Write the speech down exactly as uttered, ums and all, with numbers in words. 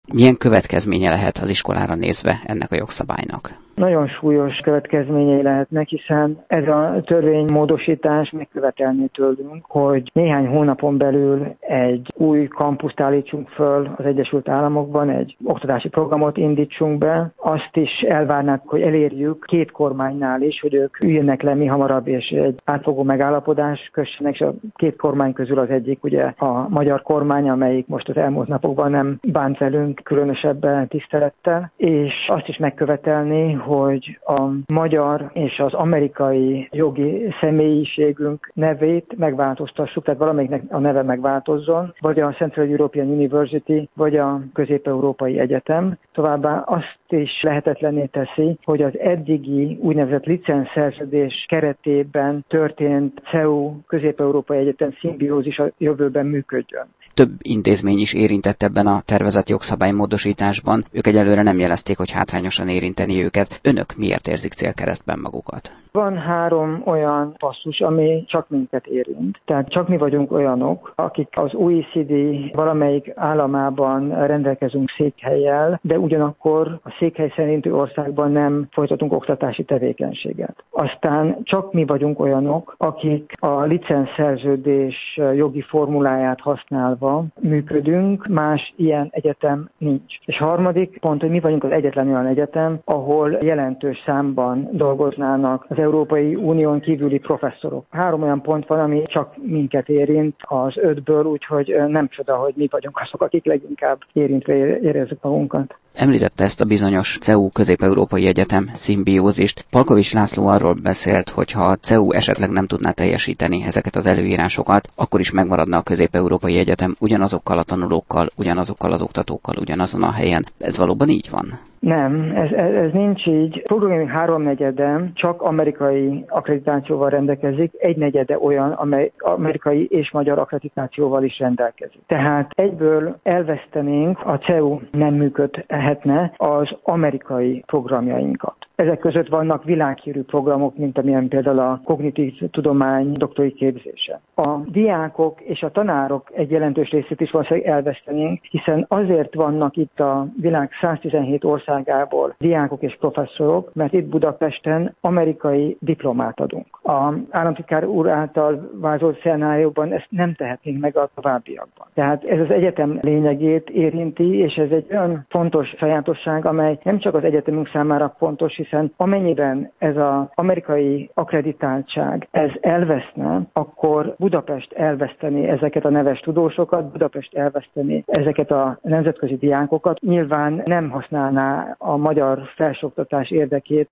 Milyen következménye lehet az iskolára nézve ennek a jogszabálynak? Nagyon súlyos következményei lehetnek, hiszen ez a törvénymódosítás megkövetelné tőlünk, hogy néhány hónapon belül egy új kampuszt állítsunk föl az Egyesült Államokban, egy oktatási programot indítsunk be. Azt is elvárnák, hogy elérjük két kormánynál is, hogy ők üljenek le mi hamarabb, és egy átfogó megállapodást kössenek, és a két kormány közül az egyik ugye a magyar kormány, amelyik most az elmúlt napokban nem bánt velünk különösebb tisztelettel, és azt is megkövetelni, hogy a magyar és az amerikai jogi személyiségünk nevét megváltoztassuk, tehát valamelyiknek a neve megváltozzon, vagy a Central European University, vagy a Közép-Európai Egyetem. Továbbá azt is lehetetlenné teszi, hogy az eddigi úgynevezett licenszerződés keretében történt cé e u Közép-Európai Egyetem szimbiózis a jövőben működjön. Több intézmény is érintett ebben a tervezett jogszabálymódosításban. Ők egyelőre nem jelezték, hogy hátrányosan érinteni őket. Önök miért érzik célkeresztben magukat? Van három olyan passzus, ami csak minket érint. Tehát csak mi vagyunk olyanok, akik az o e cé dé valamelyik államában rendelkezünk székhellyel, de ugyanakkor a székhely szerinti országban nem folytatunk oktatási tevékenységet. Aztán csak mi vagyunk olyanok, akik a licenszerződés jogi formuláját használva működünk, más ilyen egyetem nincs. És harmadik pont, hogy mi vagyunk az egyetlen olyan egyetem, ahol jelentős számban dolgoznának az Európai Unión kívüli professzorok. Három olyan pont van, ami csak minket érint az ötből, úgyhogy nem csoda, hogy mi vagyunk azok, akik leginkább érintve érezzük magunkat. Említette ezt a bizonyos cé e u Közép-Európai Egyetem szimbiózist. Palkovics László arról beszélt, hogy ha a cé e u esetleg nem tudná teljesíteni ezeket az előírásokat, akkor is megmaradna a Közép-Európai Egyetem ugyanazokkal a tanulókkal, ugyanazokkal az oktatókkal, ugyanazon a helyen. Ez valóban így van? Nem, ez, ez, ez nincs így. Programjaink háromnegyede csak amerikai akkreditációval rendelkezik, egy negyede olyan, amely amerikai és magyar akkreditációval is rendelkezik. Tehát egyből elvesztenénk, a cé e u nem működhetne az amerikai programjainkat. Ezek között vannak világhírű programok, mint amilyen például a kognitív tudomány doktori képzése. A diákok és a tanárok egy jelentős részét is valószínűleg elvesztenénk, hiszen azért vannak itt a világ száztizenhét országából diákok és professzorok, mert itt Budapesten amerikai diplomát adunk. A államtitkár úr által vázolt szenárióban ezt nem tehetnénk meg a továbbiakban. Tehát ez az egyetem lényegét érinti, és ez egy olyan fontos sajátosság, amely nem csak az egyetemünk számára fontos, hiszen amennyiben ez az amerikai akkreditáltság ez elveszne, akkor Budapest elvesztené ezeket a neves tudósokat, Budapest elvesztené ezeket a nemzetközi diákokat. Nyilván nem használná a magyar felsőoktatás érdekét